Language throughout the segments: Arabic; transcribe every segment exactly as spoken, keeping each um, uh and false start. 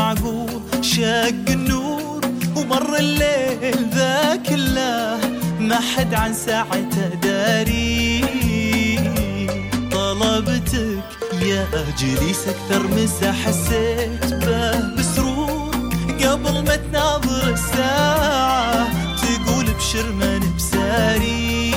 معقول شق النور ومر الليل ذا كله ما حد عن ساعته داري. طلبتك يا جليس أكثر مسا حسيت به بسرور قبل ما تناظر الساعة تقول بشر من بساري.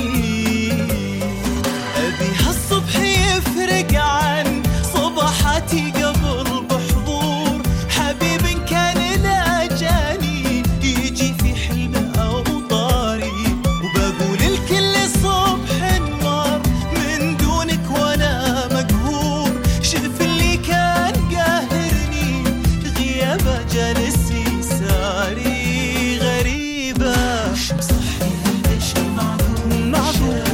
أبي هالصبح يفرق عن صباحاتي قبل بحضور حبيب كان لا جاني يجي في حلمه أو طاري. وبقول الكل صبح مر من دونك وأنا مقهور. شوف اللي كان قاهرني غيابه جالس يساري. غريبة صحي هالشي معقول معقول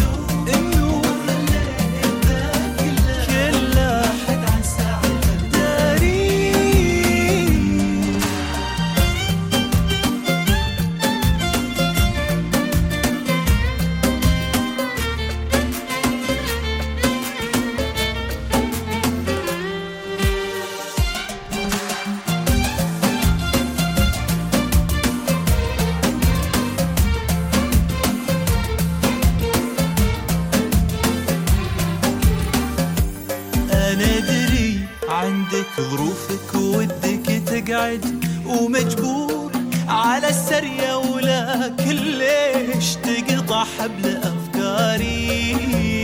عندك ظروفك ودك تقعد ومجبور على السرية ولكن ليش تقطع حبل أفكاري.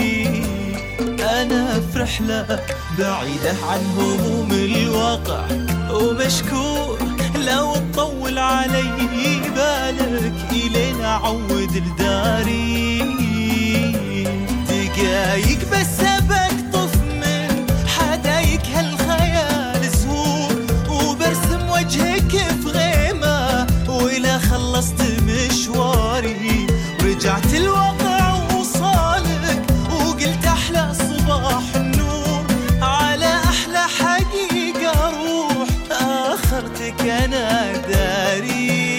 أنا في رحلة بعيدة عن هموم الواقع ومشكور لو تطول علي بالك إلين أعود لداري. دقايق بس بقطف من حدايق هالخيال زهور وبرسم وجهك في غيمة وإلى خلصت مشواري. رجعت الواقع وصالك وقلت أحلى صباح النور على أحلى حقيقة روح آخرتك أنا داري.